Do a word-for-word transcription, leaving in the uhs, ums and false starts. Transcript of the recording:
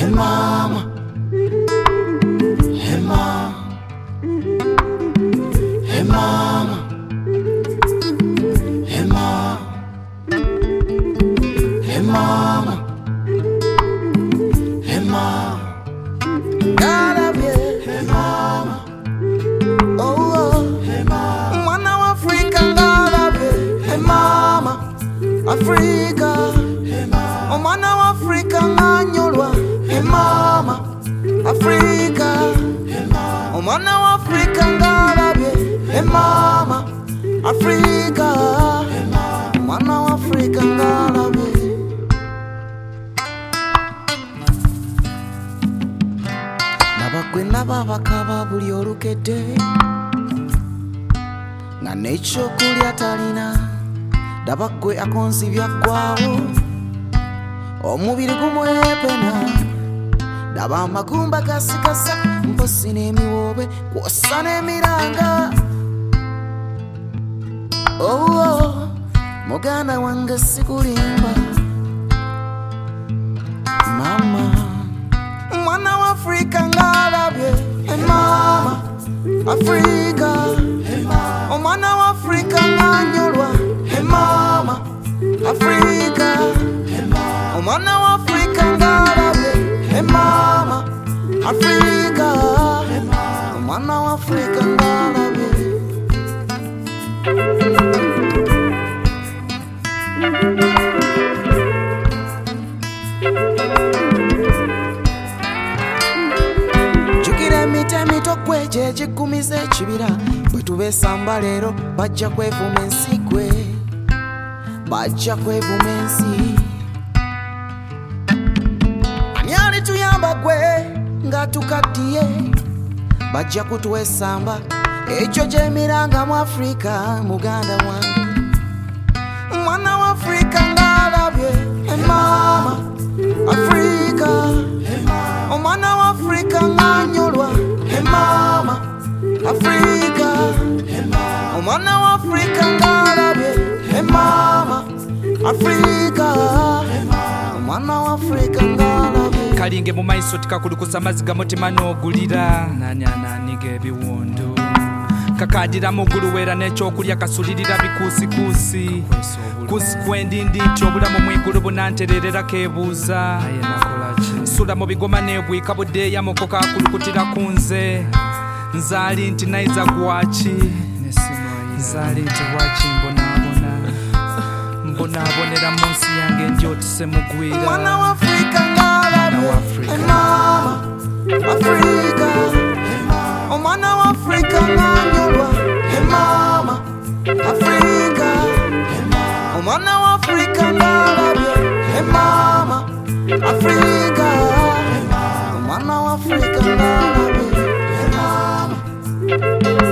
Hey mama, hey mama, hey mama, hey mama, hey mama, hey mama, God love you, hey mama, oh oh, hey mama, mwana wa Afrika, God love you, hey mama, Africa, hey mama, mwana wa Afrika nganyolwa. Hey mama, Africa, hey mama, mwana wa Afrika ngalabye. Hey mama, Africa, hey mama, mwana wa Afrika ngalabye. Nabagwe nababakaba buli olukedde nga n'ekyokulya talina. Nabagwe akonsibya ggwawo omubiri gumwepena. Daba amagumba gasigasa mposi n'emiwobe kwosa n'emiranga. Oh, oh, muganda wange sikulimba mama, mwana wa Afrika ngalabye. Hey mama, Africa, hey mama, mwana wa Afrika nganyolwa. Hey mama, Africa, hey mama, mwana wa Afrika ngalabye. Hey mama, Africa, hey mama, mwana wa Afrika ngalabye. Jukira emite mito gwe gye gigumiza ekibira. Bwe tubesamba leero bajja kwevuma ensi gwe, bajja kwevuma ensi. Ani tuyamba gwe nga tukaddiye, bajja kutwesamba ekyo gyemiranga mu Afrika. Muganda wange mwana wa Afrika ngalabye. Hey mama, Africa, hey mama, mwana wa Afrika nganyolwa. Hey mama, Africa, hey mama, mwana wa Afrika ngalabye. Hey mama, Africa, hey mama, mwana wa Afrika ngalabye. Kalinge mu maiso tikakulukusa maziga mutima n'ogulira. Nanyananiga ebiwundu kakadira mugulu wera n'ekyokulya kasulirira bikuusikuusi. Kusi kwendindi nti obulamu mwigulu bunantererera kebuuza. Nsula mu bigoma n'ebwika buddeeya muko kakulukutira ku nze. Nzaali nti nayiza gwaki, nzaali nti bwaki mbonaabona, mbonaabonera mu nsi yange ndyotise mugwira. Mwana wa Afrika ngalabye. Hey mama, Africa, hey mama, mwana wa Afrika nganyolwa. Hey mama, Africa, hey mama, mwana wa Afrika ngalabye. Hey mama, Africa, hey mama, mwana wa Afrika ngalabye. Hey mama.